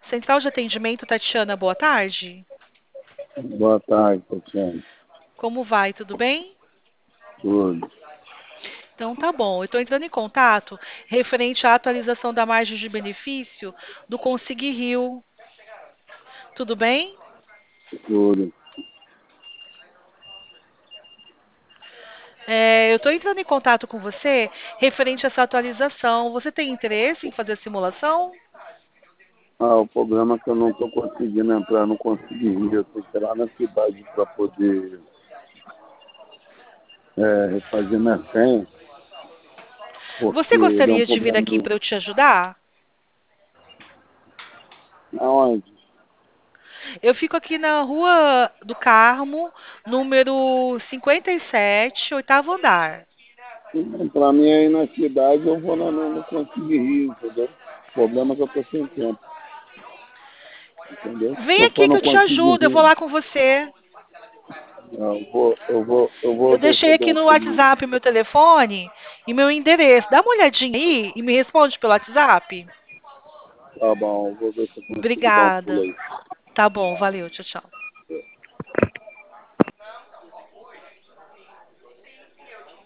Central de Atendimento, Tatiana, boa tarde. Boa tarde, Tatiana. Como vai? Tudo bem? Tudo. Então tá bom. Eu estou entrando em contato referente à atualização da margem de benefício do Consegui Rio. Tudo bem? Tudo. Eu estou entrando em contato com você referente a essa atualização. Você tem interesse em fazer a simulação? O problema é que eu não estou conseguindo entrar, não consegui ir. Eu tenho que ir lá na cidade para poder refazer minha senha, Você porque deu um gostaria de vir problema aqui para eu te ajudar? aonde? Eu fico aqui na Rua do Carmo, número 57, oitavo andar. Para mim aí na cidade eu vou lá, não consegui ir, entendeu? O problema é que eu estou sem tempo, entendeu? Vem Se aqui for que não eu te conseguir ajudo, eu vou vir, lá com você. eu vou Eu ver se eu deixei dou aqui um no pulinho. WhatsApp o meu telefone e meu endereço. Dá uma olhadinha aí e me responde pelo WhatsApp. Tá bom, eu vou ver se eu consigo dar um pulo Obrigada. aí. Tá bom, valeu, tchau, tchau.